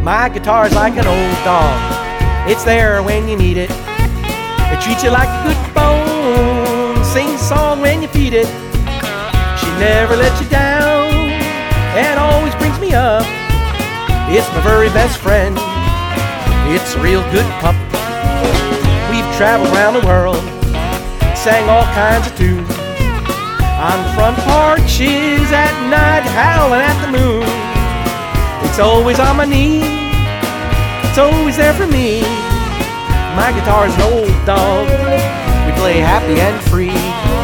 My guitar's like an old dog. It's there when you need it. It treats you like a good bone. Sings a song when you feed it. She never lets you down and always brings me up. It's my very best friend. It's a real good pup. We've traveled around the world, sang all kinds of tunes. On the front porches at night, howling at the moon. It's always on my knee, it's always there for me. My guitar's an old dog, we play happy and free.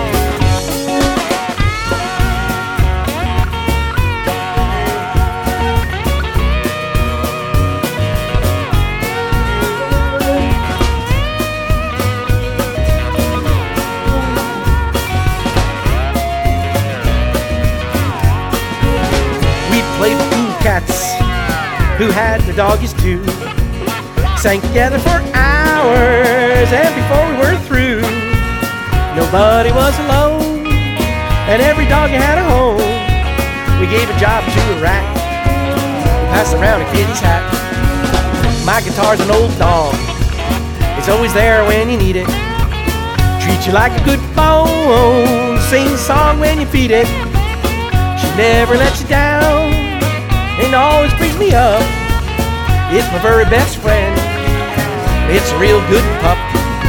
We played the Cool Cats, who had their doggies too. Sang together for hours, and before we were through, nobody was alone, and every dog had a home. We gave a job to a rat, we passed around a kitty's hat. My guitar's an old dog, it's always there when you need it. Treats you like a good bone, sings a song when you feed it. She never lets you down and always brings me up. It's my very best friend. It's a real good pup.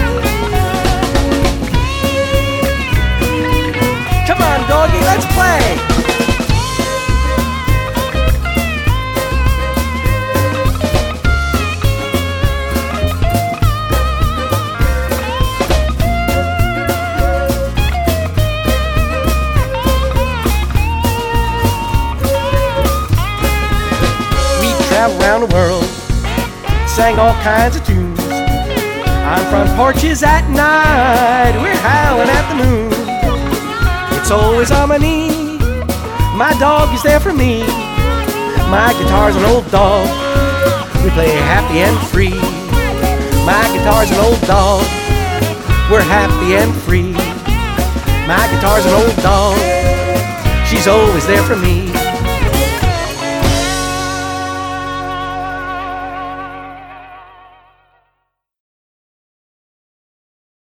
Come on, doggy, let's play. We travel around the world, sang all kinds of tunes. On front porches at night, we're howling at the moon. It's always on my knee, my dog is there for me. My guitar's an old dog, we play happy and free. My guitar's an old dog, we're happy and free. My guitar's an old dog, she's always there for me.